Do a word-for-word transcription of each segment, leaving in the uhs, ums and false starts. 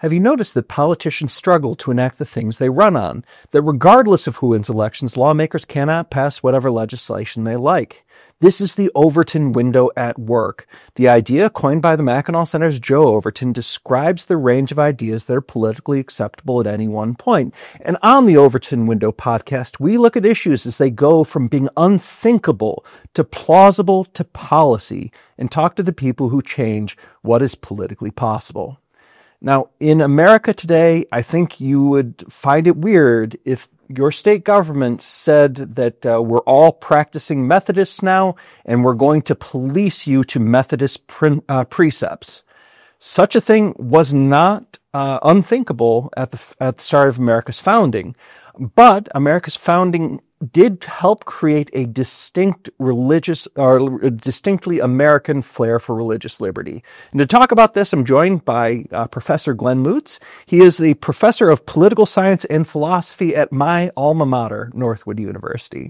have you noticed that politicians struggle to enact the things they run on? That regardless of who wins elections, lawmakers cannot pass whatever legislation they like. This is the Overton window at work. The idea coined by the Mackinac Center's Joe Overton describes the range of ideas that are politically acceptable at any one point. And on the Overton Window podcast, we look at issues as they go from being unthinkable to plausible to policy and talk to the people who change what is politically possible. Now, in America today, I think you would find it weird if your state government said that uh, we're all practicing Methodists now and we're going to police you to Methodist pre- uh, precepts. Such a thing was not uh, unthinkable at the at the start of America's founding. But America's founding did help create a distinct religious or a distinctly American flair for religious liberty. And to talk about this, I'm joined by uh, Professor Glenn Moots. He is the professor of political science and philosophy at my alma mater, Northwood University.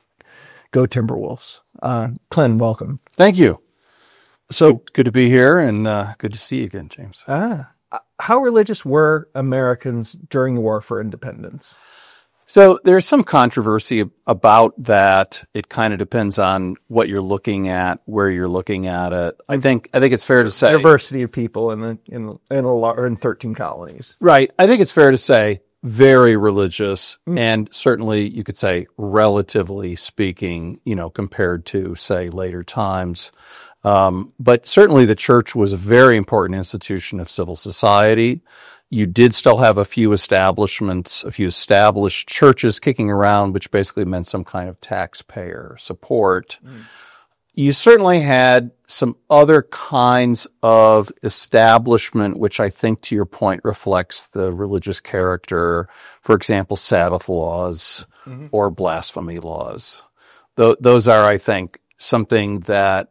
Go Timberwolves. Uh, Glenn, welcome. Thank you. So good, good to be here, and uh, good to see you again, James. Ah, how religious were Americans during the War for Independence? So there's some controversy about that. It kind of depends on what you're looking at, where you're looking at it. I think I think it's fair to say diversity of people in the, in in a lot, or in thirteen colonies. Right. I think it's fair to say very religious, mm. and certainly you could say relatively speaking, you know, compared to say later times. Um, but certainly the church was a very important institution of civil society. You did still have a few establishments, a few established churches kicking around, which basically meant some kind of taxpayer support. Mm. You certainly had some other kinds of establishment, which I think, to your point, reflects the religious character. For example, Sabbath laws mm-hmm. or blasphemy laws. Th- those are, I think, something that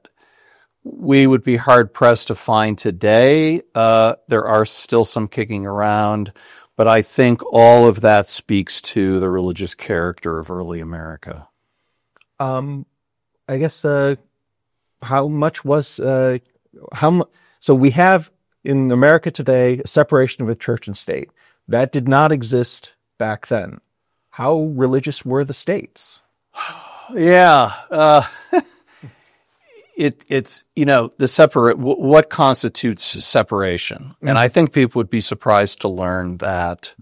we would be hard-pressed to find today. Uh, there are still some kicking around, but I think all of that speaks to the religious character of early America. Um, I guess uh, how much was uh, how mu- so we have in America today a separation of a church and state that did not exist back then. How religious were the states? yeah. Uh, It, it's, you know, the separate, w- what constitutes separation? Mm-hmm. And I think people would be surprised to learn that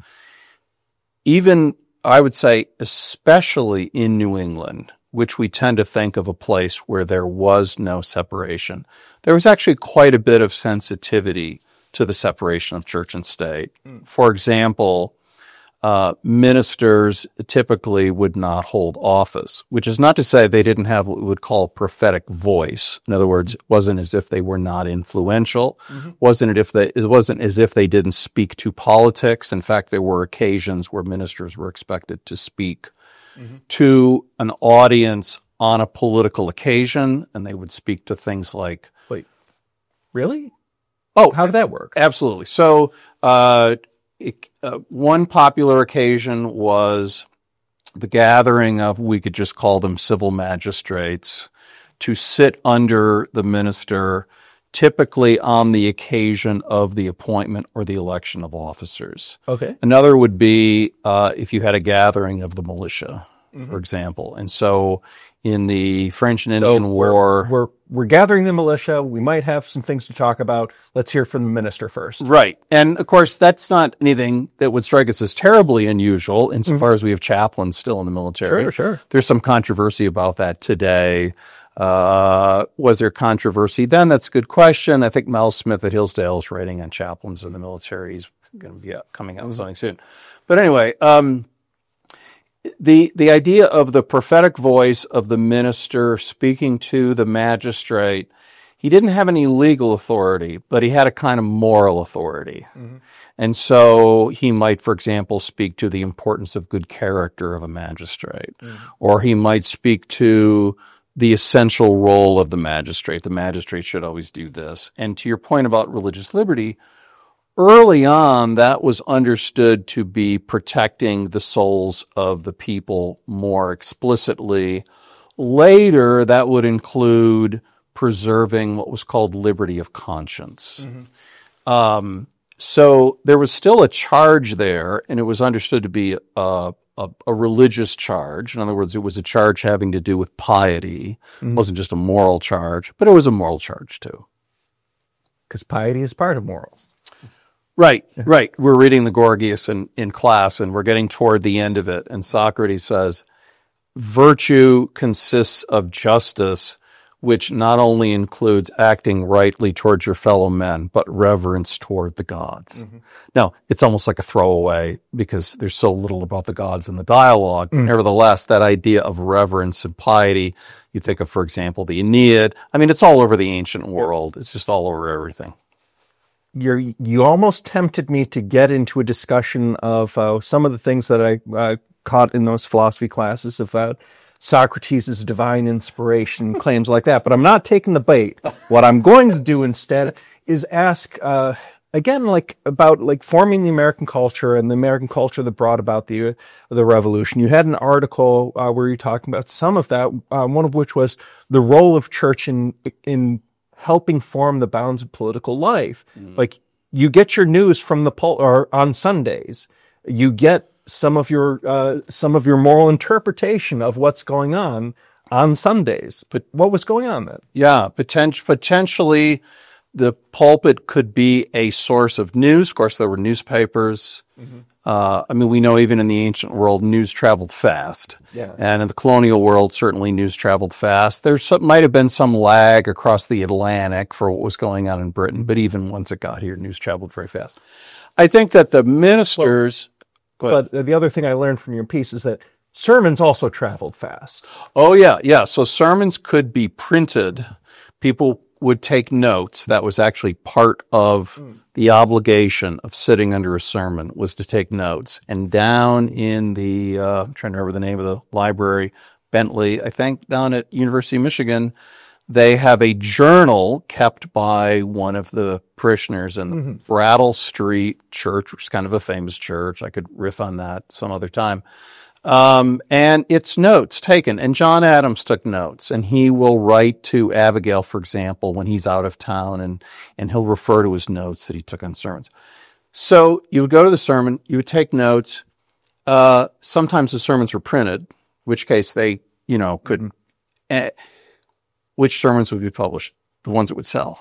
even, I would say, especially in New England, which we tend to think of a place where there was no separation, there was actually quite a bit of sensitivity to the separation of church and state. Mm. For example, Uh, ministers typically would not hold office, which is not to say they didn't have what we would call prophetic voice. In other words, it wasn't as if they were not influential. Mm-hmm. Wasn't it if they, it wasn't as if they didn't speak to politics. In fact, there were occasions where ministers were expected to speak mm-hmm. to an audience on a political occasion, and they would speak to things like... Wait, really? Oh, how did that work? Absolutely. So, uh, It, uh, one popular occasion was the gathering of, we could just call them civil magistrates, to sit under the minister, typically on the occasion of the appointment or the election of officers. Okay. Another would be uh, if you had a gathering of the militia, mm-hmm. for example. And so in the French and Indian so War... We're, we're, we're gathering the militia. We might have some things to talk about. Let's hear from the minister first. Right. And, of course, that's not anything that would strike us as terribly unusual insofar mm-hmm. as we have chaplains still in the military. Sure, sure. There's some controversy about that today. Uh, was there controversy then? That's a good question. I think Mel Smith at Hillsdale is writing on chaplains in the military. He's going to be coming out with something soon. But anyway... Um, The the idea of the prophetic voice of the minister speaking to the magistrate, he didn't have any legal authority, but he had a kind of moral authority. Mm-hmm. And so he might, for example, speak to the importance of good character of a magistrate, mm-hmm. or he might speak to the essential role of the magistrate. The magistrate should always do this. And to your point about religious liberty, early on, that was understood to be protecting the souls of the people more explicitly. Later, that would include preserving what was called liberty of conscience. Mm-hmm. Um, So there was still a charge there, and it was understood to be a, a, a religious charge. In other words, it was a charge having to do with piety. Mm-hmm. It wasn't just a moral charge, but it was a moral charge too. Because piety is part of morals. Right, right. We're reading the Gorgias in, in class, and we're getting toward the end of it. And Socrates says, virtue consists of justice, which not only includes acting rightly towards your fellow men, but reverence toward the gods. Mm-hmm. Now, it's almost like a throwaway because there's so little about the gods in the dialogue. Mm-hmm. Nevertheless, that idea of reverence and piety, you think of, for example, the Aeneid. I mean, it's all over the ancient world. It's just all over everything. You're, you almost tempted me to get into a discussion of uh, some of the things that I uh, caught in those philosophy classes about Socrates' divine inspiration, claims like that. But I'm not taking the bait. What I'm going to do instead is ask, uh, again, like about like forming the American culture and the American culture that brought about the the revolution. You had an article uh, where you're talking about some of that, uh, one of which was the role of church in in helping form the bounds of political life. Mm. Like you get your news from the pol- or on Sundays. You get some of your uh, some of your moral interpretation of what's going on on Sundays. But what was going on then? Yeah, potent- potentially the pulpit could be a source of news. Of course, there were newspapers. Mm-hmm. Uh, I mean, we know even in the ancient world, news traveled fast. Yeah. And in the colonial world, certainly news traveled fast. There some, might have been some lag across the Atlantic for what was going on in Britain, but even once it got here, news traveled very fast. I think that the ministers... Well, but the other thing I learned from your piece is that sermons also traveled fast. Oh, yeah, yeah. So sermons could be printed. People would take notes. That was actually part of mm. the obligation of sitting under a sermon, was to take notes. And down in the, uh, I'm trying to remember the name of the library, Bentley, I think, down at University of Michigan, they have a journal kept by one of the parishioners in the mm-hmm. Brattle Street Church, which is kind of a famous church. I could riff on that some other time. Um, and it's notes taken. And John Adams took notes. And he will write to Abigail, for example, when he's out of town, and, and he'll refer to his notes that he took on sermons. So you would go to the sermon, you would take notes. Uh, sometimes the sermons were printed, in which case they, you know, could... Mm-hmm. Uh, which sermons would be published? The ones that would sell,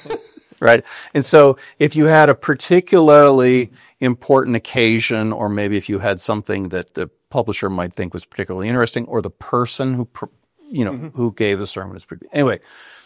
right? And so if you had a particularly important occasion, or maybe if you had something that the publisher might think was particularly interesting, or the person who, you know, mm-hmm. who gave the sermon is pretty, anyway.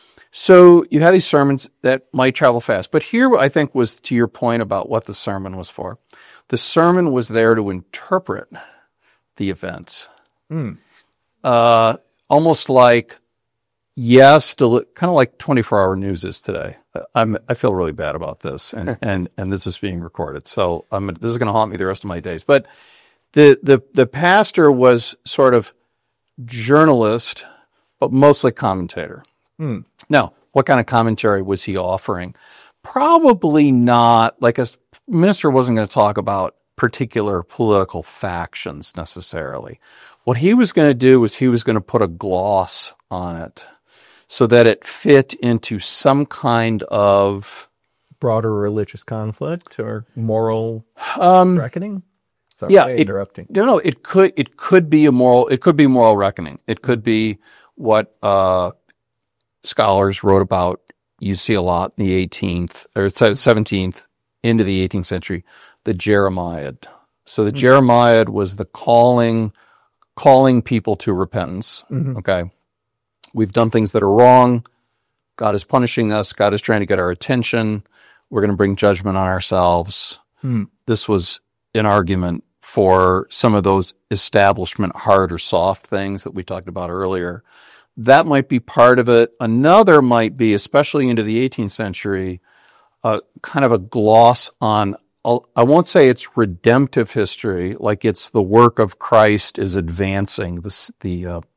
So you had these sermons that might travel fast. But here, I think, was to your point about what the sermon was for. The sermon was there to interpret the events. Mm. Uh, almost like, yes, kind of like twenty-four hour news is today. I'm, I feel really bad about this, and, and, and this is being recorded. So I'm, this is going to haunt me the rest of my days. But the, the, the pastor was sort of journalist, but mostly commentator. Hmm. Now, what kind of commentary was he offering? Probably not, like a minister wasn't going to talk about particular political factions necessarily. What he was going to do was he was going to put a gloss on it, so that it fit into some kind of broader religious conflict or moral um, reckoning. Sorry, yeah, it, interrupting. No, no, it could it could be a moral it could be moral reckoning. It could be what uh, scholars wrote about. You see a lot in the eighteenth or seventeenth into the eighteenth century, the Jeremiad. So the mm-hmm. Jeremiad was the calling calling people to repentance. Mm-hmm. Okay. We've done things that are wrong. God is punishing us. God is trying to get our attention. We're going to bring judgment on ourselves. Hmm. This was an argument for some of those establishment hard or soft things that we talked about earlier. That might be part of it. Another might be, especially into the eighteenth century, uh, kind of a gloss on, I won't say it's redemptive history, like it's the work of Christ is advancing, the, the uh,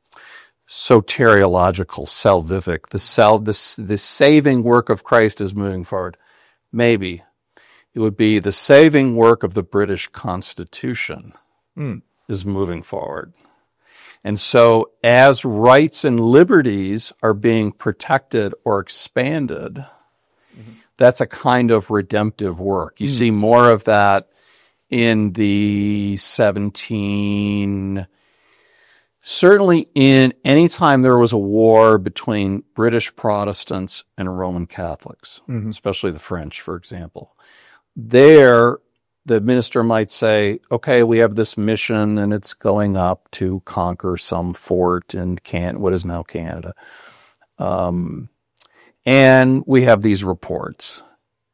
soteriological, salvific, the, sal, the, the saving work of Christ is moving forward. Maybe it would be the saving work of the British Constitution mm. is moving forward. And so as rights and liberties are being protected or expanded, mm-hmm. that's a kind of redemptive work. You mm. see more of that in the seventeen, certainly in any time there was a war between British Protestants and Roman Catholics, mm-hmm. especially the French, for example. There, the minister might say, okay, we have this mission and it's going up to conquer some fort in Can- what is now Canada. Um, and we have these reports.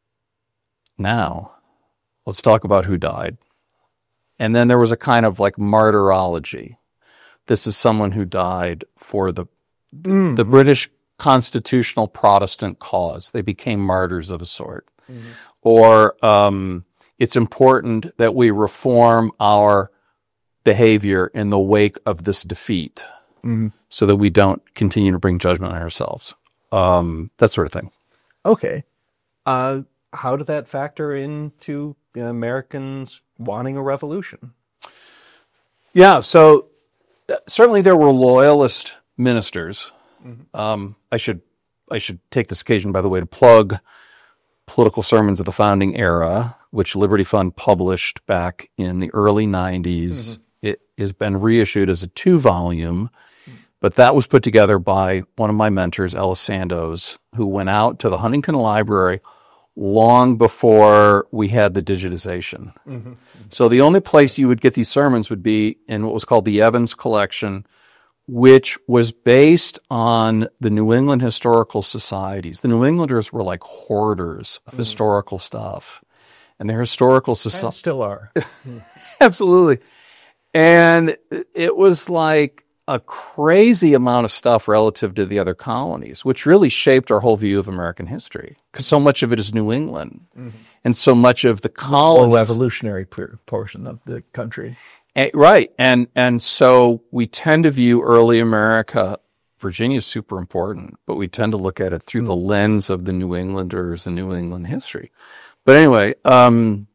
Now, let's talk about who died. And then there was a kind of like martyrology. This is someone who died for the mm. the British constitutional Protestant cause. They became martyrs of a sort. Mm-hmm. Or um, it's important that we reform our behavior in the wake of this defeat mm-hmm. so that we don't continue to bring judgment on ourselves. Um, that sort of thing. Okay. Uh, how did that factor into you know, Americans wanting a revolution? Yeah, so certainly there were loyalist ministers. Mm-hmm. Um, I should I should take this occasion, by the way, to plug Political Sermons of the Founding Era, which Liberty Fund published back in the early nineties. Mm-hmm. It has been reissued as a two-volume, but that was put together by one of my mentors, Ellis Sandoz, who went out to the Huntington Library long before we had the digitization. Mm-hmm. So the only place you would get these sermons would be in what was called the Evans Collection, which was based on the New England Historical Societies. The New Englanders were like hoarders of mm-hmm. historical stuff. And their historical society still are. Absolutely. And it was like a crazy amount of stuff relative to the other colonies, which really shaped our whole view of American history, because so much of it is New England, mm-hmm. and so much of the colonies, or revolutionary portion of the country, and, right? And and so we tend to view early America. Virginia is super important, but we tend to look at it through mm-hmm. the lens of the New Englanders and New England history. But anyway, um,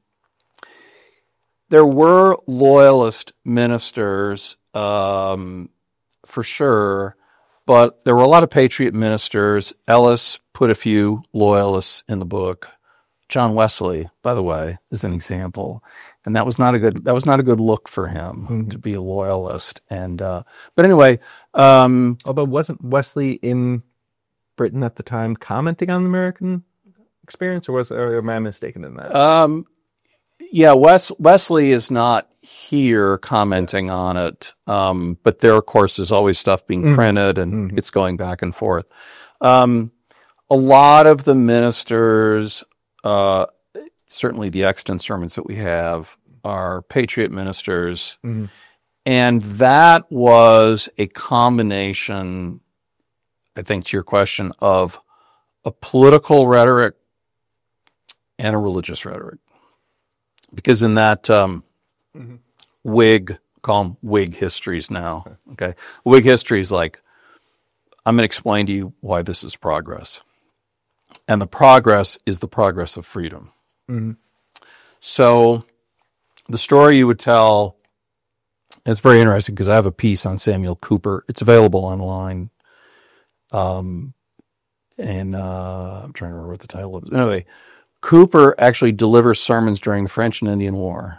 there were loyalist ministers. Um, For sure, but there were a lot of patriot ministers. Ellis put a few loyalists in the book. John Wesley, by the way, is an example, and that was not a good that was not a good look for him mm-hmm. to be a loyalist. And uh, but anyway, um, although wasn't Wesley in Britain at the time commenting on the American experience, or was or am I mistaken in that? Um, yeah, Wes Wesley is not here commenting on it, um, but there, of course, is always stuff being printed, and mm-hmm. it's going back and forth. Um, a lot of the ministers, uh, certainly the extant sermons that we have, are patriot ministers, mm-hmm. and that was a combination, I think, to your question, of a political rhetoric and a religious rhetoric. Because in that um, mm-hmm. Whig, call them Whig histories now, okay? Whig history is like, I'm going to explain to you why this is progress. And the progress is the progress of freedom. Mm-hmm. So the story you would tell, it's very interesting because I have a piece on Samuel Cooper. It's available online. Um, and uh, I'm trying to remember what the title is. Anyway, Cooper actually delivers sermons during the French and Indian War.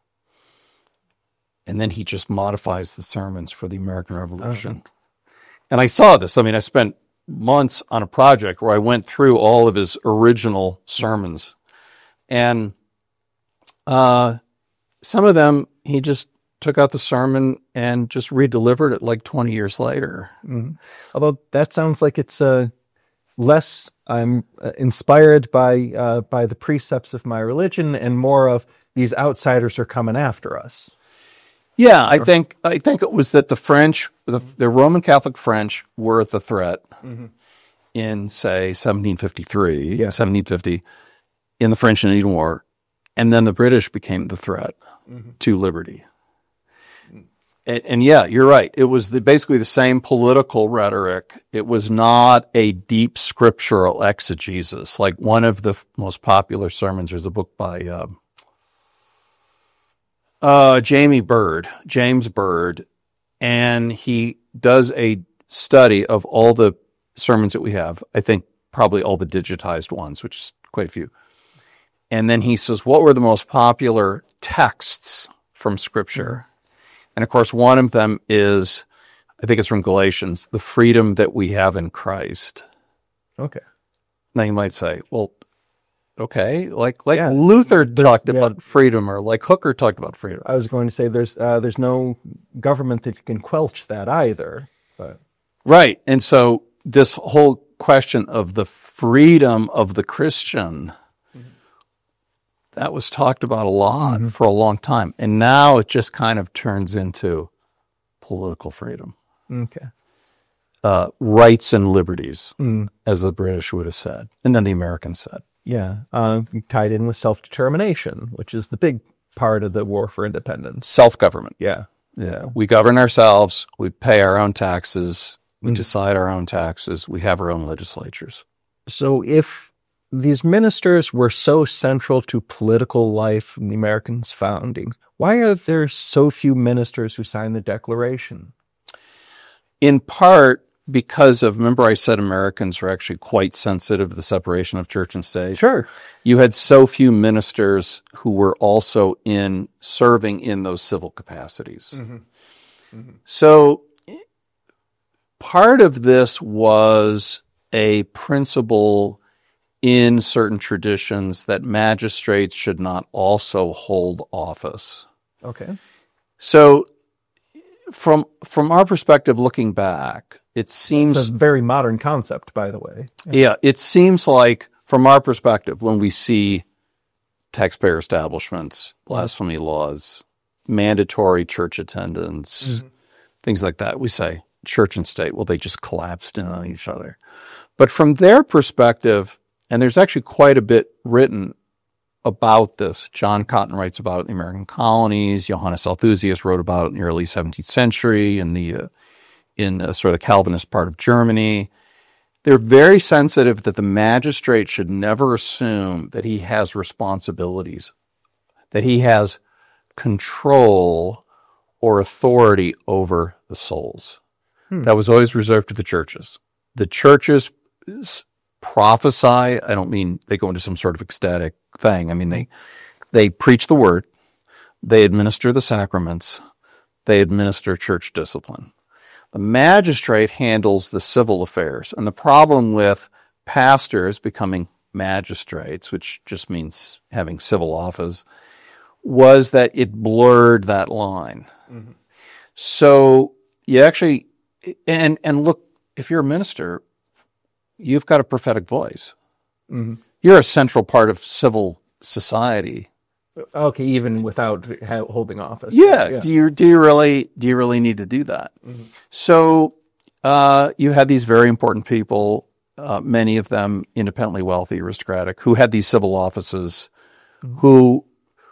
And then he just modifies the sermons for the American Revolution. Oh. And I saw this. I mean, I spent months on a project where I went through all of his original sermons. And uh, some of them, he just took out the sermon and just redelivered it like twenty years later. Mm-hmm. Although that sounds like it's uh, less... I'm uh, inspired by uh, by the precepts of my religion, and more of these outsiders are coming after us. Yeah, I think I think it was that the French, the, the Roman Catholic French, were the threat mm-hmm. in, say, seventeen fifty-three, yeah. seventeen fifty, in the French and Indian War, and then the British became the threat mm-hmm. to liberty. And, and yeah, you're right. It was the, basically the same political rhetoric. It was not a deep scriptural exegesis. Like one of the f- most popular sermons, there's a book by uh, uh, Jamie Bird, James Bird, and he does a study of all the sermons that we have. I think probably all the digitized ones, which is quite a few. And then he says, what were the most popular texts from Scripture? And of course, one of them is, I think it's from Galatians, the freedom that we have in Christ. Okay. Now you might say, well, okay, like like Yeah. Luther talked yeah. about freedom, or like Hooker talked about freedom. I was going to say there's uh, there's no government that can quelch that either. But Right. And so this whole question of the freedom of the Christian, mm-hmm. that was talked about a lot mm-hmm. for a long time. And now it just kind of turns into political freedom. Okay. Uh, rights and liberties, mm. as the British would have said, and then the Americans said. Yeah, uh, tied in with self-determination, which is the big part of the war for independence. Self-government. Yeah. Yeah. We govern ourselves. We pay our own taxes. We mm. decide our own taxes. We have our own legislatures. So if these ministers were so central to political life in the Americans' founding, why are there so few ministers who signed the Declaration? In part because of, remember I said Americans were actually quite sensitive to the separation of church and state? Sure. You had so few ministers who were also in serving in those civil capacities. Mm-hmm. Mm-hmm. So part of this was a principle in certain traditions that magistrates should not also hold office. Okay. So from from our perspective, looking back, it seems... It's a very modern concept, by the way. Yeah. yeah, it seems like, from our perspective, when we see taxpayer establishments, blasphemy mm-hmm. laws, mandatory church attendance, mm-hmm. things like that, we say church and state, well, they just collapsed in on each other. But from their perspective, and there's actually quite a bit written about this. John Cotton writes about it in the American colonies. Johannes Althusius wrote about it in the early seventeenth century in the uh, in uh, sort of the Calvinist part of Germany. They're very sensitive that the magistrate should never assume that he has responsibilities, that he has control or authority over the souls. Hmm. That was always reserved to the churches. The churches prophesy. I don't mean they go into some sort of ecstatic thing. I mean, they they preach the word, they administer the sacraments, they administer church discipline. The magistrate handles the civil affairs. And the problem with pastors becoming magistrates, which just means having civil office, was that it blurred that line. Mm-hmm. So you actually, and and look, if you're a minister, you've got a prophetic voice. Mm-hmm. You're a central part of civil society. Okay, even without ha- holding office. Yeah. yeah. Do you do you really do you really need to do that? Mm-hmm. So uh, you had these very important people, uh, many of them independently wealthy, aristocratic, who had these civil offices, mm-hmm. who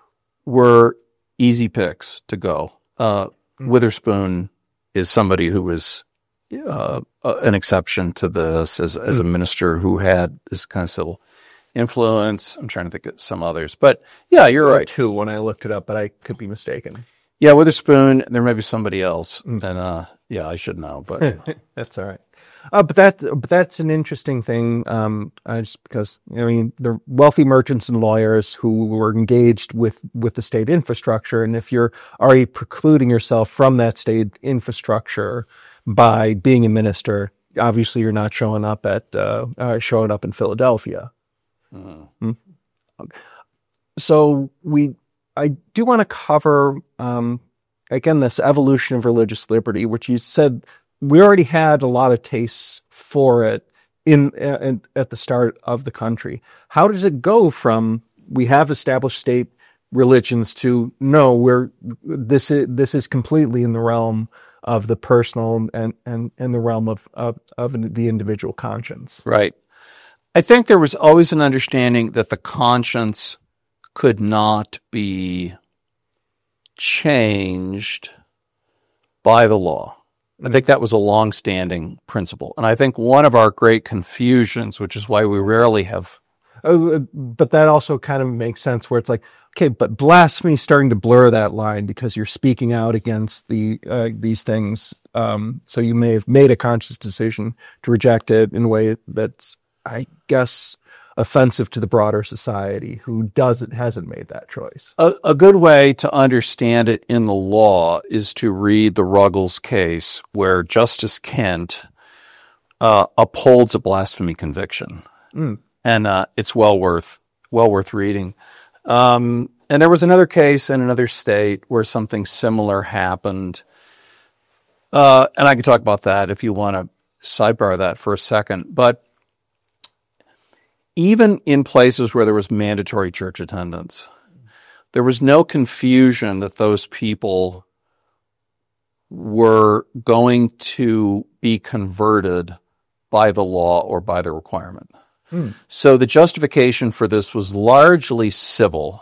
were easy picks to go. Uh, mm-hmm. Witherspoon is somebody who was uh, an exception to this as as mm-hmm. a minister who had this kind of civil influence. I'm trying to think of some others, but yeah, you're right. Two when I looked it up, but I could be mistaken. Yeah, Witherspoon. There may be somebody else, mm. and uh, yeah, I should know, but that's all right. Uh, but that, but that's an interesting thing, um, uh, just because I mean, the wealthy merchants and lawyers who were engaged with with the state infrastructure, and if you're already precluding yourself from that state infrastructure by being a minister, obviously you're not showing up at uh, uh, showing up in Philadelphia. Mm-hmm. So we, I do want to cover, um, again, this evolution of religious liberty, which you said we already had a lot of tastes for it in, in at the start of the country. How does it go from we have established state religions to no, we're this is this is completely in the realm of the personal and and and the realm of of, of the individual conscience, right? I think there was always an understanding that the conscience could not be changed by the law. I think that was a long-standing principle. And I think one of our great confusions, which is why we rarely have... Uh, but that also kind of makes sense where it's like, okay, but blasphemy is starting to blur that line because you're speaking out against the uh, these things. Um, so you may have made a conscious decision to reject it in a way that's, I guess, offensive to the broader society who doesn't hasn't made that choice. A, a good way to understand it in the law is to read the Ruggles case, where Justice Kent uh, upholds a blasphemy conviction, mm. and uh, it's well worth well worth reading. Um, and there was another case in another state where something similar happened, uh, and I can talk about that if you want to sidebar that for a second, but. Even in places where there was mandatory church attendance, there was no confusion that those people were going to be converted by the law or by the requirement. Hmm. So the justification for this was largely civil.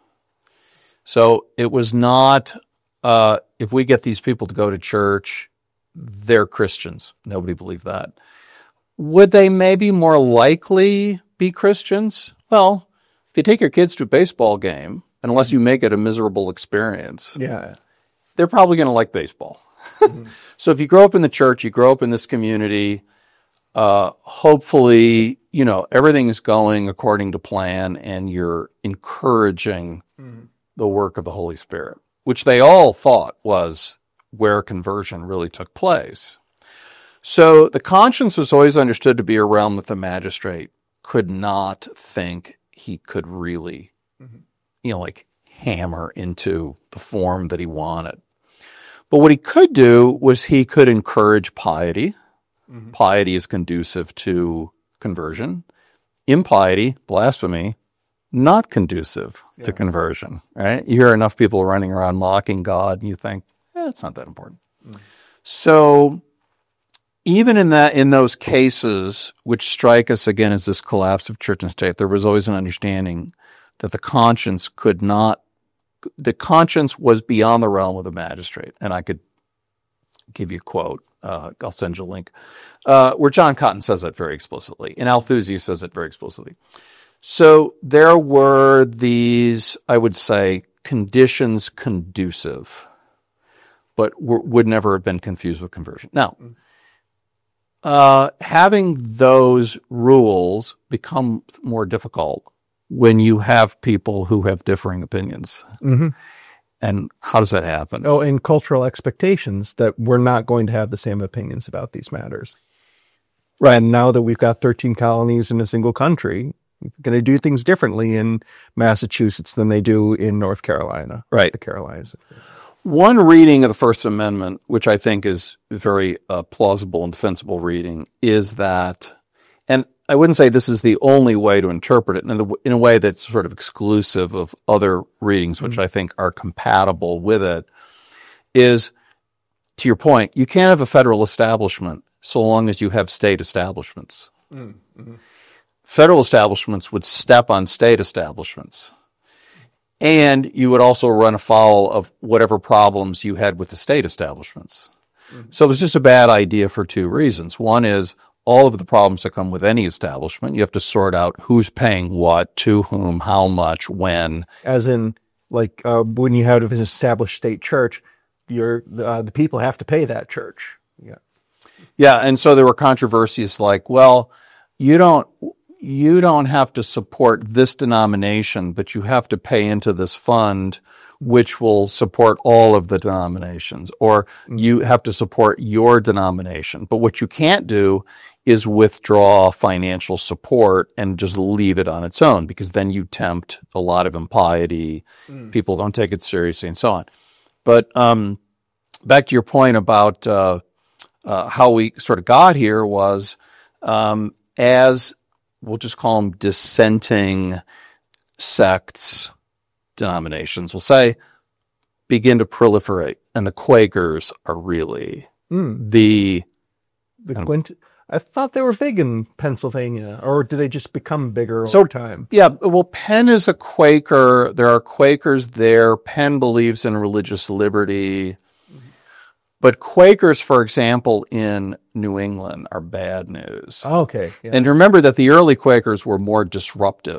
So it was not, uh, if we get these people to go to church, they're Christians. Nobody believed that. Would they maybe more likely be Christians? Well, if you take your kids to a baseball game, unless you make it a miserable experience, yeah, they're probably going to like baseball. Mm-hmm. So if you grow up in the church, you grow up in this community, uh, hopefully, you know, everything is going according to plan and you're encouraging mm-hmm. the work of the Holy Spirit, which they all thought was where conversion really took place. So the conscience was always understood to be a realm that the magistrate could not think he could really, mm-hmm. you know, like hammer into the form that he wanted. But what he could do was he could encourage piety. Mm-hmm. Piety is conducive to conversion. Impiety, blasphemy, not conducive yeah. to conversion, right? You hear enough people running around mocking God and you think, eh, it's not that important. Mm. So even in that, in those cases, which strike us again as this collapse of church and state, there was always an understanding that the conscience could not, the conscience was beyond the realm of the magistrate. And I could give you a quote. Uh, I'll send you a link, uh, where John Cotton says that very explicitly, and Althusi says it very explicitly. So there were these, I would say, conditions conducive, but w- would never have been confused with conversion. Now, Uh, having those rules become more difficult when you have people who have differing opinions. Mm-hmm. And how does that happen? Oh, and cultural expectations that we're not going to have the same opinions about these matters. Right. And now that we've got thirteen colonies in a single country, we're going to do things differently in Massachusetts than they do in North Carolina. Right. The Carolinas. One reading of the First Amendment, which I think is very uh, plausible and defensible reading, is that, and I wouldn't say this is the only way to interpret it, in, the, in a way that's sort of exclusive of other readings, which mm-hmm. I think are compatible with it, is, to your point, you can't have a federal establishment so long as you have state establishments. Mm-hmm. Federal establishments would step on state establishments. And you would also run afoul of whatever problems you had with the state establishments. Mm-hmm. So it was just a bad idea for two reasons. One is all of the problems that come with any establishment. You have to sort out who's paying what, to whom, how much, when. As in, like, uh, when you have an established state church, you're, uh, the people have to pay that church. Yeah. Yeah, and so there were controversies like, well, you don't... you don't have to support this denomination, but you have to pay into this fund, which will support all of the denominations, or you have to support your denomination. But what you can't do is withdraw financial support and just leave it on its own, because then you tempt a lot of impiety. Mm. People don't take it seriously and so on. But um, back to your point about uh, uh, how we sort of got here was um, as we'll just call them dissenting sects, denominations, we'll say, begin to proliferate. And the Quakers are really mm. the... the Quint- I thought they were big in Pennsylvania, or do they just become bigger so, over time? Yeah, well, Penn is a Quaker. There are Quakers there. Penn believes in religious liberty. Mm-hmm. But Quakers, for example, in New England are bad news. Okay. Yeah. And remember that the early Quakers were more disruptive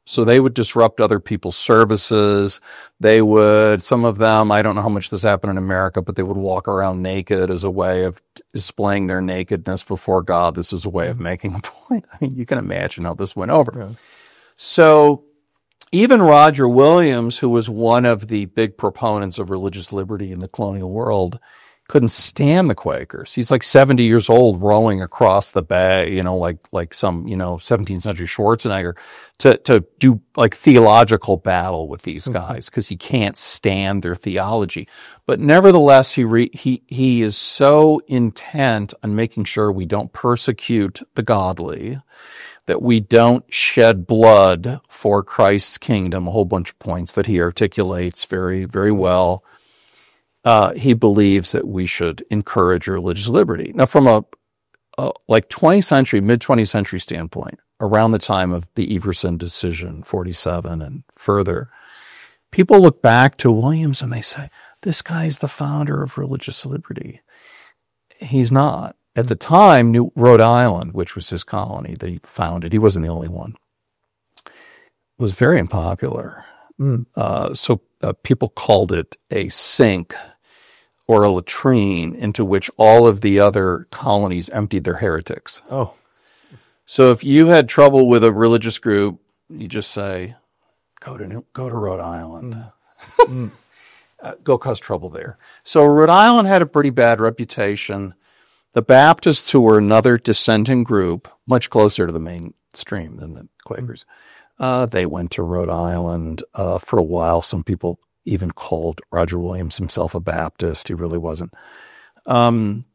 So they would disrupt other people's services. They would, some of them, I don't know how much this happened in America, but they would walk around naked as a way of displaying their nakedness before God. This is a way of making a point. I mean, you can imagine how this went over. Yeah. So even Roger Williams, who was one of the big proponents of religious liberty in the colonial world, couldn't stand the Quakers. He's like seventy years old, rowing across the bay, you know, like like some, you know, seventeenth century Schwarzenegger, to to do like theological battle with these guys because he can't stand their theology. But nevertheless, he re, he he is so intent on making sure we don't persecute the godly, that we don't shed blood for Christ's kingdom. A whole bunch of points that he articulates very very well. Uh, he believes that we should encourage religious liberty. Now, from a, a like twentieth century, mid-twentieth century standpoint, around the time of the Everson decision, forty-seven and further, people look back to Williams and they say, this guy is the founder of religious liberty. He's not. At the time, New Rhode Island, which was his colony that he founded, he wasn't the only one, was very unpopular. Mm. Uh, so uh, people called it a sink or a latrine into which all of the other colonies emptied their heretics. Oh. So if you had trouble with a religious group, you just say, go to New, go to Rhode Island. Mm. uh, go cause trouble there. So Rhode Island had a pretty bad reputation. The Baptists, who were another dissenting group, much closer to the mainstream than the Quakers, mm. uh, they went to Rhode Island uh, for a while. Some people even called Roger Williams himself a Baptist. He really wasn't. Um,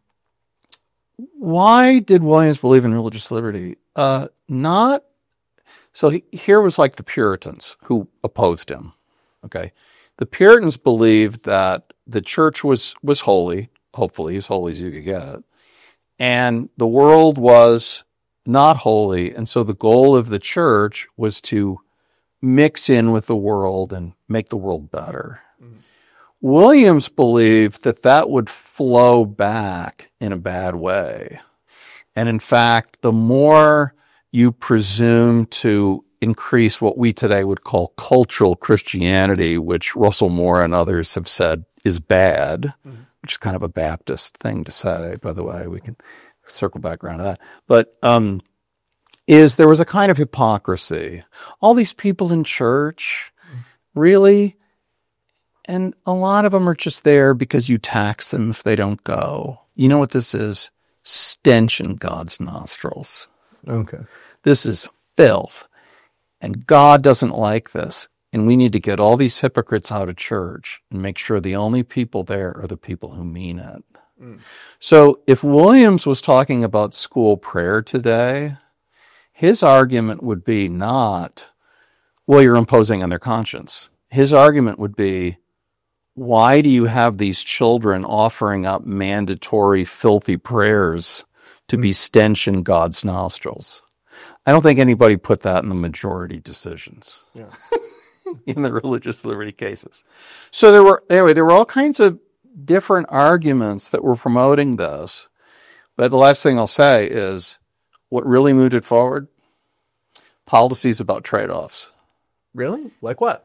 why did Williams believe in religious liberty? Uh, not so. He, here was like the Puritans who opposed him. Okay, the Puritans believed that the church was was holy, hopefully as holy as you could get it, and the world was not holy, and so the goal of the church was to mix in with the world and make the world better. Mm. Williams believed that that would flow back in a bad way. And in fact, the more you presume to increase what we today would call cultural Christianity, which Russell Moore and others have said is bad, mm. which is kind of a Baptist thing to say, by the way, we can circle back around to that. But, um, is there was a kind of hypocrisy. All these people in church, really? And a lot of them are just there because you tax them if they don't go. You know what this is? Stench in God's nostrils. Okay. This is filth. And God doesn't like this. And we need to get all these hypocrites out of church and make sure the only people there are the people who mean it. Mm. So if Williams was talking about school prayer today, his argument would be not, well, you're imposing on their conscience. His argument would be, why do you have these children offering up mandatory, filthy prayers to be stench in God's nostrils? I don't think anybody put that in the majority decisions yeah. in the religious liberty cases. So there were, anyway, there were all kinds of different arguments that were promoting this. But the last thing I'll say is, what really moved it forward? Policies about trade-offs. Really? Like what?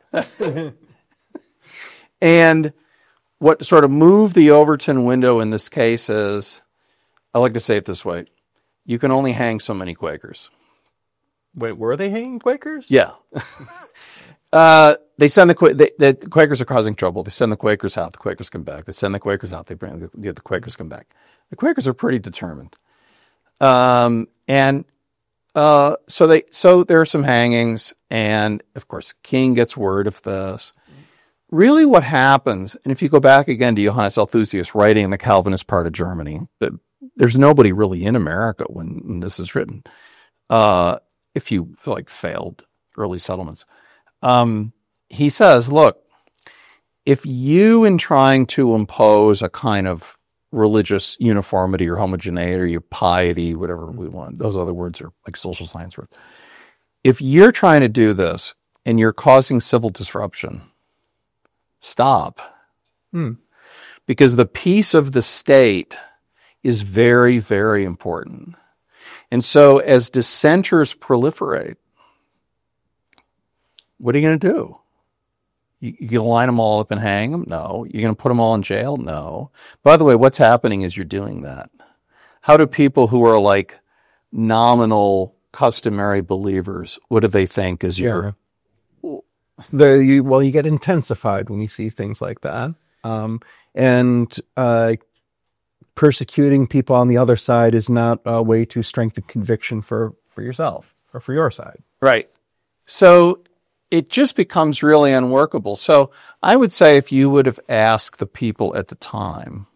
And what sort of moved the Overton window in this case is, I like to say it this way, you can only hang so many Quakers. Wait, were they hanging Quakers? Yeah. uh, they send the, they, the Quakers are causing trouble. They send the Quakers out. The Quakers come back. They send the Quakers out. They bring the, the Quakers come back. The Quakers are pretty determined. Um, and uh, so they, so there are some hangings, and of course, King gets word of this. Really, what happens, and if you go back again to Johannes Althusius writing in the Calvinist part of Germany, but there's nobody really in America when, when this is written. Uh, if you like failed early settlements, um, he says, look, if you, in trying to impose a kind of religious uniformity or homogeneity or piety, whatever we want, those other words are like social science words. If you're trying to do this and you're causing civil disruption, stop. Hmm. Because the peace of the state is very, very important. And so as dissenters proliferate, What are you going to do? You, you going to line them all up and hang them? No. You're going to put them all in jail? No. By the way, what's happening is you're doing that. How do people who are like nominal, customary believers, what do they think is your... The, you, well, you get intensified when you see things like that. Um, and uh, persecuting people on the other side is not a way to strengthen conviction for, for yourself or for your side. Right. So it just becomes really unworkable. So I would say if you would have asked the people at the time,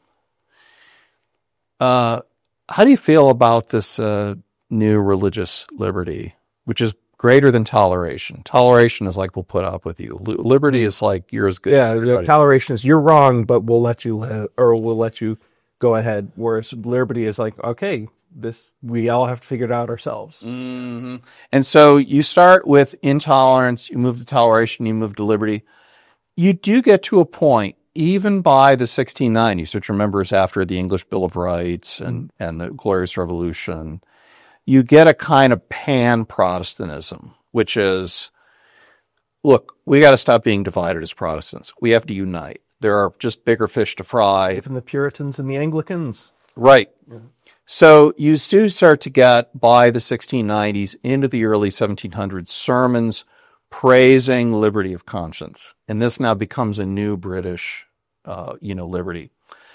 uh, how do you feel about this uh, new religious liberty, which is greater than toleration? Toleration is like, we'll put up with you. L- liberty is like, you're as good yeah, as everybody. Toleration is, you're wrong, but we'll let you live, or we'll let you go ahead. Whereas liberty is like, okay, this, we all have to figure it out ourselves. Mm-hmm. And so you start with intolerance, you move to toleration, you move to liberty. You do get to a point, even by the sixteen nineties, which remember is after the English Bill of Rights and, and the Glorious Revolution, you get a kind of pan-Protestantism, which is, look, we got to stop being divided as Protestants. We have to unite. There are just bigger fish to fry. Even the Puritans and the Anglicans. Right. Yeah. So you do start to get, by the sixteen nineties into the early seventeen hundreds, sermons praising liberty of conscience. And this now becomes a new British, uh, you know, liberty.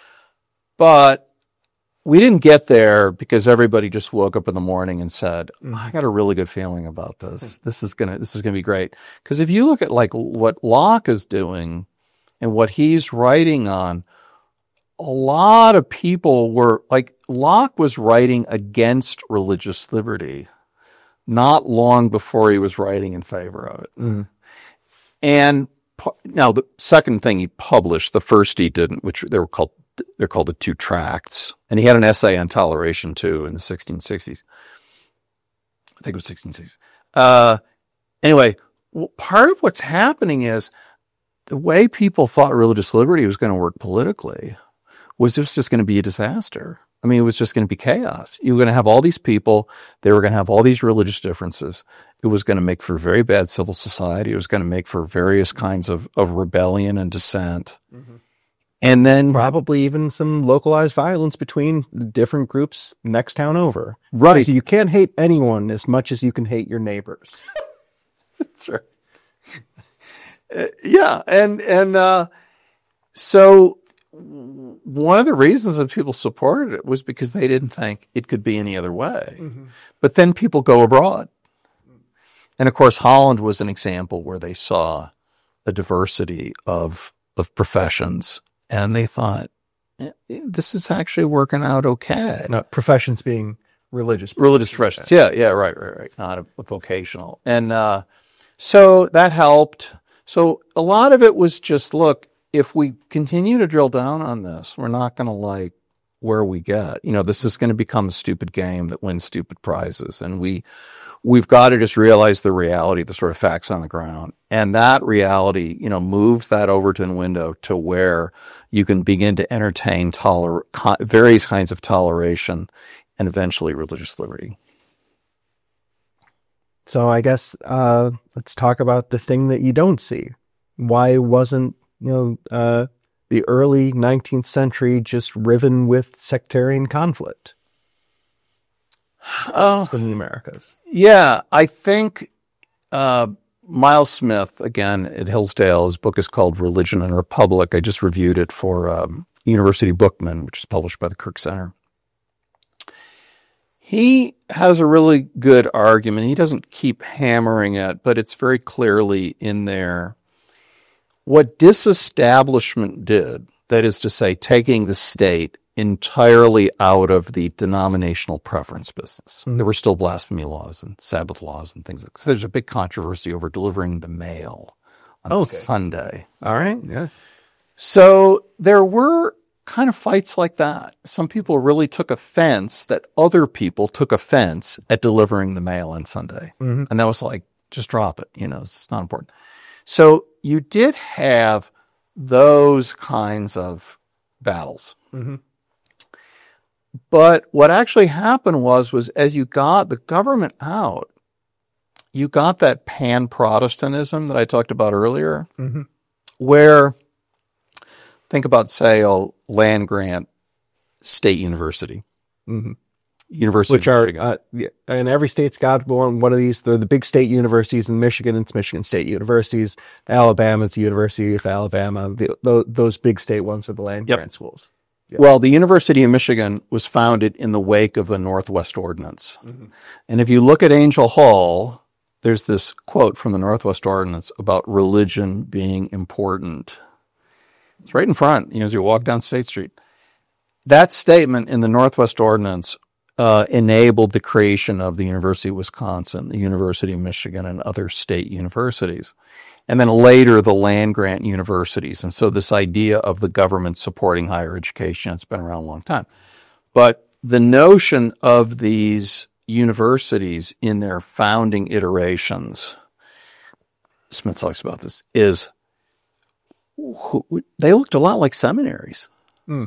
But we didn't get there because everybody just woke up in the morning and said, oh, I got a really good feeling about this. This is gonna, this is gonna be great. Because if you look at like what Locke is doing and what he's writing on, a lot of people were like, Locke was writing against religious liberty not long before he was writing in favor of it. Mm. And now the second thing he published, the first he didn't, which they were called, they're called the two tracts. And he had an essay on toleration too in the sixteen sixties. I think it was sixteen sixties. Uh, anyway, part of what's happening is the way people thought religious liberty was going to work politically was this just going to be a disaster. I mean, it was just going to be chaos. You were going to have all these people. They were going to have all these religious differences. It was going to make for very bad civil society. It was going to make for various kinds of, of rebellion and dissent. Mm-hmm. And then probably even some localized violence between different groups next town over. Right. So you can't hate anyone as much as you can hate your neighbors. That's right. Uh, yeah. And, and, uh, so one of the reasons that people supported it was because they didn't think it could be any other way. Mm-hmm. But then people go abroad. And of course, Holland was an example where they saw a diversity of, of professions. And they thought, this is actually working out okay. No, professions being religious. Religious professions. Yeah, yeah, right, right, right. Not a, a vocational. And uh, so that helped. So a lot of it was just, look, if we continue to drill down on this, we're not going to like where we get. You know, this is going to become a stupid game that wins stupid prizes. And we, we've got to just realize the reality, the sort of facts on the ground. And that reality, you know, moves that Overton window to where you can begin to entertain toler- various kinds of toleration and eventually religious liberty. So I guess uh, let's talk about the thing that you don't see. Why wasn't, you know, uh, the early nineteenth century just riven with sectarian conflict uh, in the Americas? Yeah, I think uh, Miles Smith, again, at Hillsdale, his book is called Religion and Republic. I just reviewed it for um, University Bookman, which is published by the Kirk Center. He has a really good argument. He doesn't keep hammering it, but it's very clearly in there. What disestablishment did, that is to say, taking the state entirely out of the denominational preference business. Mm-hmm. There were still blasphemy laws and Sabbath laws and things like that. Because there's a big controversy over delivering the mail on okay. Sunday. All right, yes. So there were kind of fights like that. Some people really took offense that other people took offense at delivering the mail on Sunday. Mm-hmm. And that was like, just drop it. You know, it's not important. So you did have those kinds of battles. Mm-hmm. But what actually happened was, was as you got the government out you got that pan-Protestantism that I talked about earlier, Mm-hmm. where, think about, say, a land-grant state university. Mm-hmm. University Which of are, Michigan. uh, yeah, and every state's got one, one of these. They're the big state universities. In Michigan, it's Michigan State Universities. Alabama, it's the University of Alabama. The, those, those big state ones are the land Yep. grant schools. Yeah. Well, the University of Michigan was founded in the wake of the Northwest Ordinance. Mm-hmm. And if you look at Angell Hall, there's this quote from the Northwest Ordinance about religion being important. It's right in front, you know, as you walk down State Street. That statement in the Northwest Ordinance uh, enabled the creation of the University of Wisconsin, the University of Michigan, and other state universities. And then later, the land-grant universities. And so this idea of the government supporting higher education, it's been around a long time. But the notion of these universities in their founding iterations, Smith talks about this, is they looked a lot like seminaries. Mm.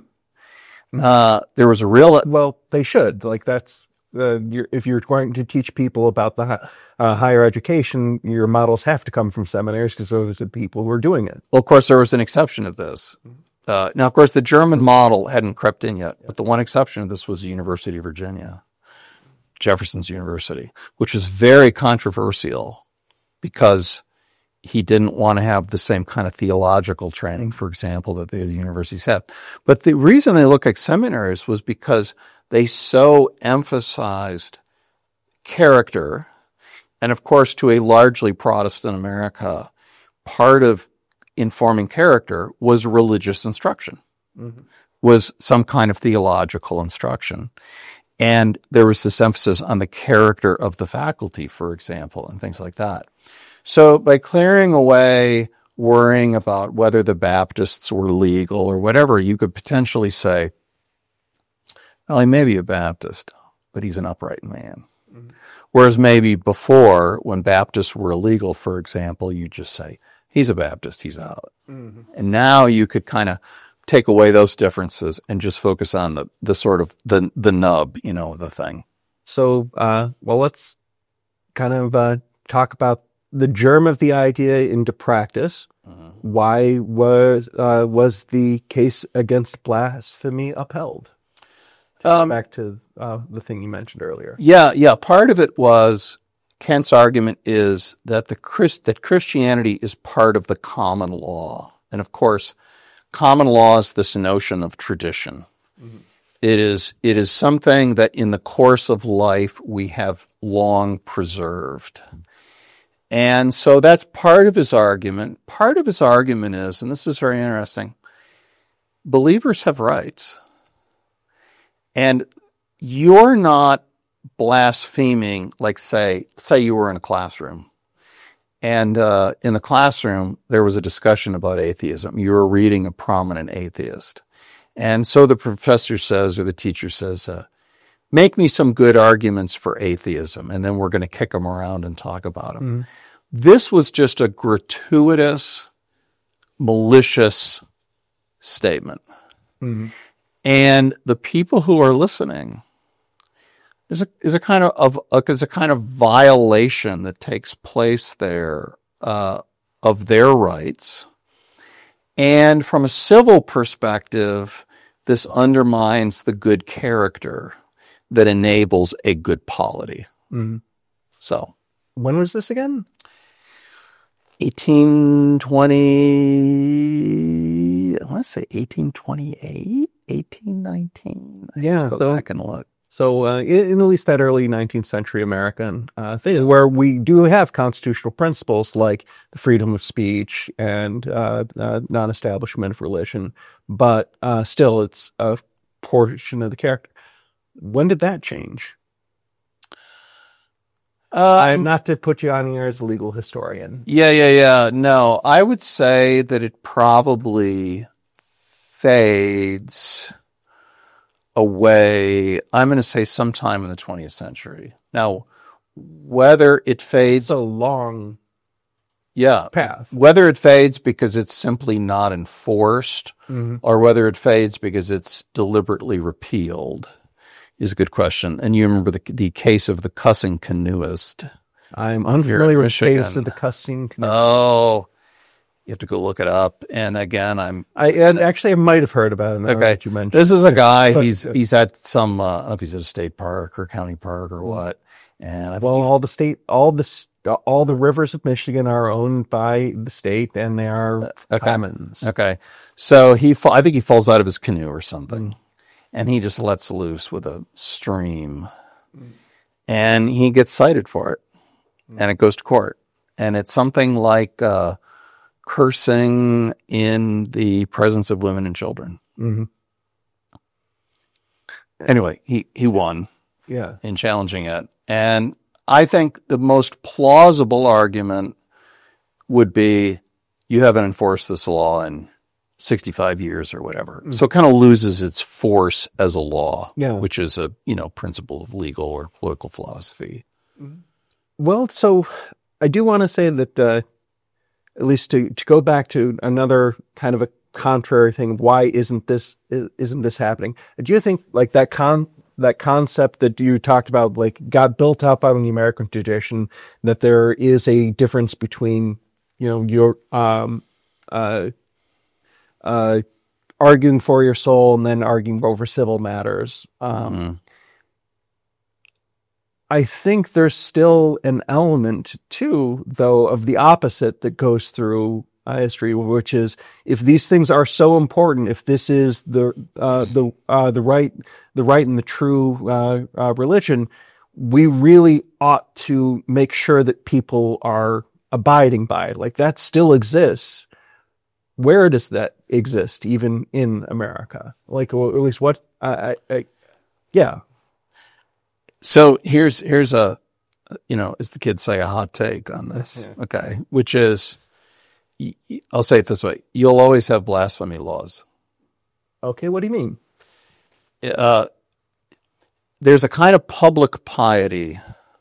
Uh, there was a real... Well, they should. Like, that's, uh, you're, if you're going to teach people about the hi- uh, higher education, your models have to come from seminaries because those are the people who are doing it. Well, of course, there was an exception to this. Uh, now, of course, the German model hadn't crept in yet, but the one exception to this was the University of Virginia, Jefferson's University, which was very controversial because he didn't want to have the same kind of theological training, for example, that the universities have. But the reason they look like seminaries was because they so emphasized character. And of course, to a largely Protestant America, part of informing character was religious instruction, mm-hmm. was some kind of theological instruction. And there was this emphasis on the character of the faculty, for example, and things like that. So by clearing away worrying about whether the Baptists were legal or whatever, you could potentially say, well, he may be a Baptist, but he's an upright man. Mm-hmm. Whereas maybe before, when Baptists were illegal, for example, you just say, he's a Baptist, he's out. Mm-hmm. And now you could kind of take away those differences and just focus on the, the sort of the, the nub, you know, the thing. So, uh, well, let's kind of uh, talk about the germ of the idea into practice. Uh-huh. Why was uh, was the case against blasphemy upheld? Um, Back to uh, the thing you mentioned earlier. Yeah, yeah. Part of it was Kant's argument is that the Christ, that Christianity is part of the common law, and of course, common law is this notion of tradition. Mm-hmm. It is it is something that in the course of life we have long preserved. And so that's part of his argument. Part of his argument is, and this is very interesting, believers have rights. And you're not blaspheming, like say, say you were in a classroom. And uh, in the classroom, there was a discussion about atheism. You were reading a prominent atheist. And so the professor says, or the teacher says, uh, make me some good arguments for atheism, and then we're going to kick them around and talk about them. Mm-hmm. This was just a gratuitous, malicious statement. Mm-hmm. And the people who are listening is a is a kind of, of is a kind of violation that takes place there uh, of their rights. And from a civil perspective, this undermines the good character that enables a good polity. Mm-hmm. So, when was this again? eighteen twenty, I want to say eighteen twenty-eight, eighteen nineteen. Yeah, go so, back and look. So, uh, in, in at least that early nineteenth century American uh, thing, where we do have constitutional principles like the freedom of speech and uh, uh, non-establishment of religion, but uh, still it's a portion of the character. When did that change? Uh, I'm not to put you on here as a legal historian. Yeah, yeah, yeah. No, I would say that it probably fades away. I'm going to say sometime in the twentieth century. Now, whether it fades... It's a long yeah, path. Whether it fades because it's simply not enforced, mm-hmm. or whether it fades because it's deliberately repealed is a good question. And you remember the, the case of the cussing canoeist. I'm unfamiliar with the status of the Custine Convention. Oh, you have to go look it up. And again, I'm I and actually I might have heard about it. Now okay. that you mentioned. This is a guy. But- he's he's at some. Uh, I don't know if he's at a state park or county park or what. And I Well, all the state, all the s- all the rivers of Michigan are owned by the state, and they are okay. commons. Okay, so he, fa- I think he falls out of his canoe or something, and he just lets loose with a stream, and he gets cited for it, and it goes to court, and it's something like uh, cursing in the presence of women and children. Mm-hmm. Anyway, he he won Yeah. in challenging it, and I think the most plausible argument would be you haven't enforced this law in sixty-five years or whatever. Mm. So it kind of loses its force as a law, yeah. which is a, you know, principle of legal or political philosophy. Well, so I do want to say that, uh, at least to, to go back to another kind of a contrary thing, why isn't this, isn't this happening? Do you think like that con, that concept that you talked about, like, got built up out in the American tradition, that there is a difference between, you know, your um, uh, uh, arguing for your soul and then arguing over civil matters. Um, mm-hmm. I think there's still an element too, though, of the opposite that goes through Uh, history, which is if these things are so important, if this is the uh, the uh, the right the right and the true uh, uh, religion, we really ought to make sure that people are abiding by it. Like that still exists. Where does that exist, even in America? Like, or at least what? I, I, I yeah. So here's here's a, you know, as the kids say, a hot take on this. Yeah. Okay, which is, I'll say it this way: you'll always have blasphemy laws. Okay, what do you mean? Uh, there's a kind of public piety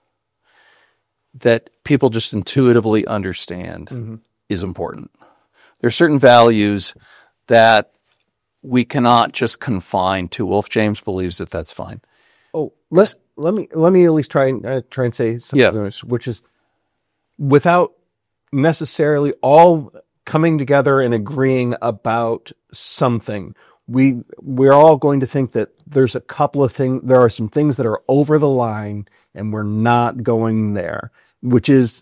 that people just intuitively understand mm-hmm. is important. There are certain values that we cannot just confine to. Wolf James believes that that's fine. Oh, let let me let me at least try and uh, try and say something, yeah. which is without necessarily all coming together and agreeing about something. We we're all going to think that there's a couple of things. There are some things that are over the line, and we're not going there, which is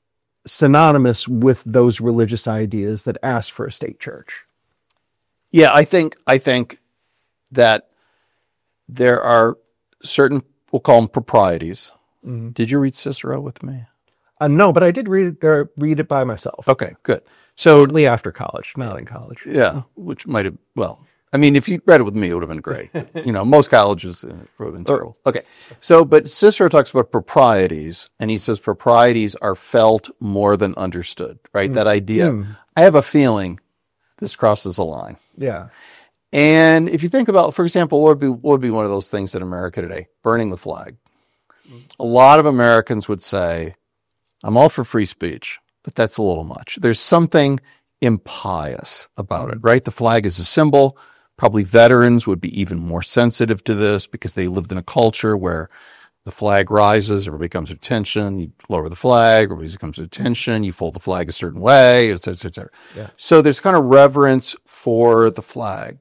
synonymous with those religious ideas that ask for a state church. Yeah, I think I think that there are certain, we'll call them proprieties. Mm-hmm. Did you read Cicero with me? Uh, no, but I did read it, uh, read it by myself. Okay, good. So shortly after college, not in college. Yeah, which might have, well, I mean, if you read it with me, it would have been great. You know, most colleges uh, would have been terrible. Okay, so, but Cicero talks about proprieties, and he says proprieties are felt more than understood, right? Mm. That idea. Mm. I have a feeling this crosses a line. Yeah. And if you think about, for example, what would be, what would be one of those things in America today? Burning the flag. Mm. A lot of Americans would say, I'm all for free speech, but that's a little much. There's something impious about it, right? The flag is a symbol. Probably veterans would be even more sensitive to this because they lived in a culture where the flag rises, everybody comes to attention, you lower the flag, everybody comes to attention, you fold the flag a certain way, et cetera, et cetera. Yeah. So there's kind of reverence for the flag.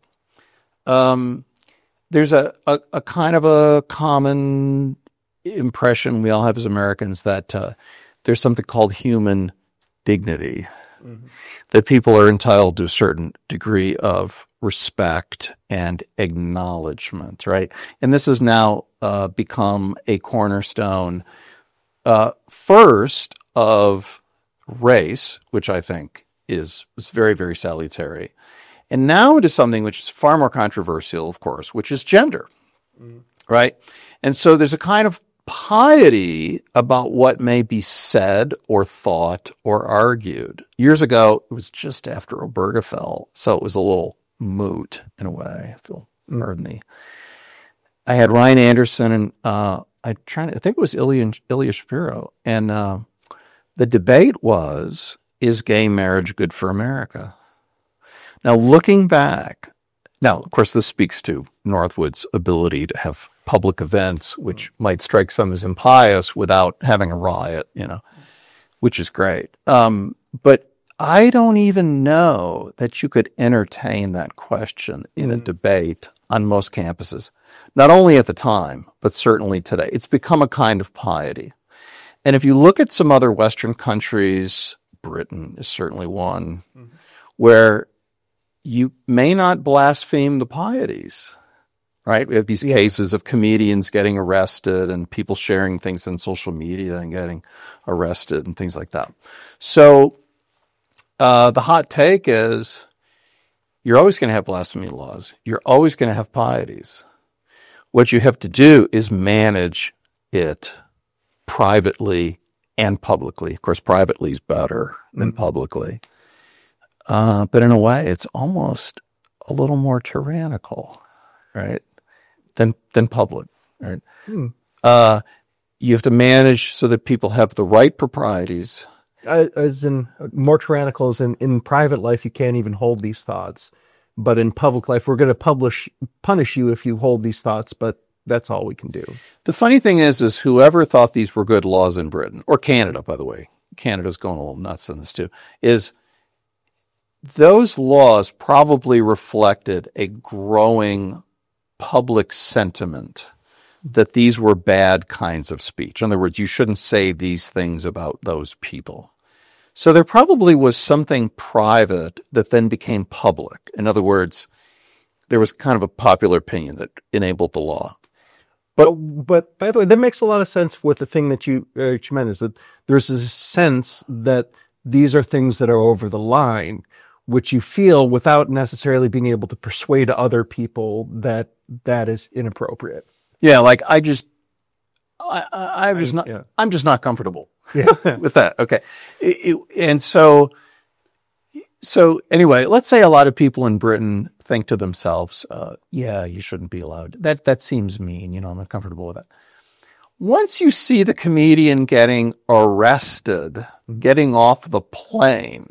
Um, there's a, a, a kind of a common impression we all have as Americans that uh, there's something called human dignity, mm-hmm. that people are entitled to a certain degree of respect and acknowledgement, right? And this has now uh, become a cornerstone, uh, first of race, which I think is, is very, very salutary, and now into something which is far more controversial, of course, which is gender, mm-hmm. right? And so there's a kind of piety about what may be said or thought or argued. Years ago, it was just after Obergefell, so it was a little moot in a way. I feel, mm. pardon me. I had Ryan Anderson and uh, I trying to, I think it was Ilya, Ilya Shapiro, and uh, the debate was, is gay marriage good for America? Now, looking back, now, of course, this speaks to Northwood's ability to have public events, which might strike some as impious without having a riot, you know, which is great. Um, but I don't even know that you could entertain that question in a debate on most campuses, not only at the time, but certainly today. It's become a kind of piety. And if you look at some other Western countries, Britain is certainly one, mm-hmm. where you may not blaspheme the pieties, right? We have these yeah. cases of comedians getting arrested and people sharing things on social media and getting arrested and things like that. So uh, the hot take is you're always going to have blasphemy laws. You're always going to have pieties. What you have to do is manage it privately and publicly. Of course, privately is better than publicly. Uh, but in a way, it's almost a little more tyrannical, right, than than public, right? Hmm. Uh, you have to manage so that people have the right proprieties. Uh, as in, more tyrannical as in, in private life, you can't even hold these thoughts. But in public life, we're going to publish punish you if you hold these thoughts, but that's all we can do. The funny thing is, is whoever thought these were good laws in Britain, or Canada, by the way, Canada's going a little nuts on this too, is those laws probably reflected a growing public sentiment that these were bad kinds of speech. In other words, you shouldn't say these things about those people. So there probably was something private that then became public. In other words, there was kind of a popular opinion that enabled the law. But, but by the way, that makes a lot of sense with the thing that you, uh, you meant is that there's a sense that these are things that are over the line, which you feel without necessarily being able to persuade other people that that is inappropriate. Yeah, like I just, I, I, I'm just not, yeah. I'm just not comfortable yeah. with that. Okay, it, it, and so, so anyway, let's say a lot of people in Britain think to themselves, uh, "Yeah, you shouldn't be allowed." That that seems mean. You know, I'm not comfortable with that. Once you see the comedian getting arrested, getting off the plane,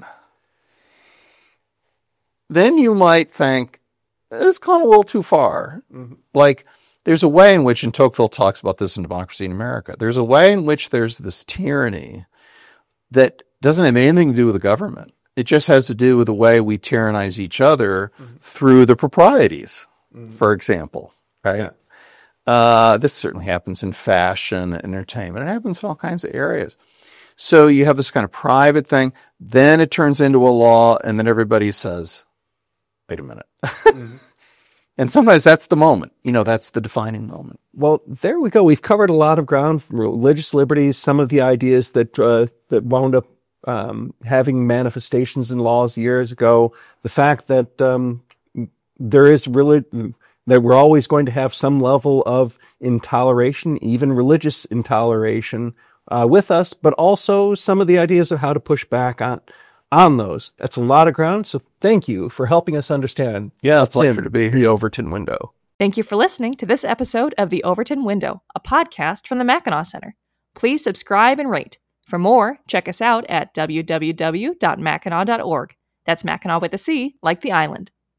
then you might think, it's gone a little too far. Mm-hmm. Like, there's a way in which, and Tocqueville talks about this in Democracy in America, there's a way in which there's this tyranny that doesn't have anything to do with the government. It just has to do with the way we tyrannize each other mm-hmm. through the proprieties, mm-hmm. for example, right? Yeah. Uh, this certainly happens in fashion, entertainment. It happens in all kinds of areas. So you have this kind of private thing, then it turns into a law, and then everybody says, wait a minute. Mm-hmm. And sometimes that's the moment. You know, that's the defining moment. Well, there we go. We've covered a lot of ground, religious liberties, some of the ideas that uh, that wound up um, having manifestations in laws years ago, the fact that um, there is really, that we're always going to have some level of intoleration, even religious intoleration uh, with us, but also some of the ideas of how to push back on on those. That's a lot of ground, so thank you for helping us understand. Yeah, it's a pleasure to be here. The Overton Window. Thank you for listening to this episode of The Overton Window, a podcast from the Mackinac Center. Please subscribe and rate. For more, check us out at w w w dot mackinac dot org. That's Mackinac with a C, like the island.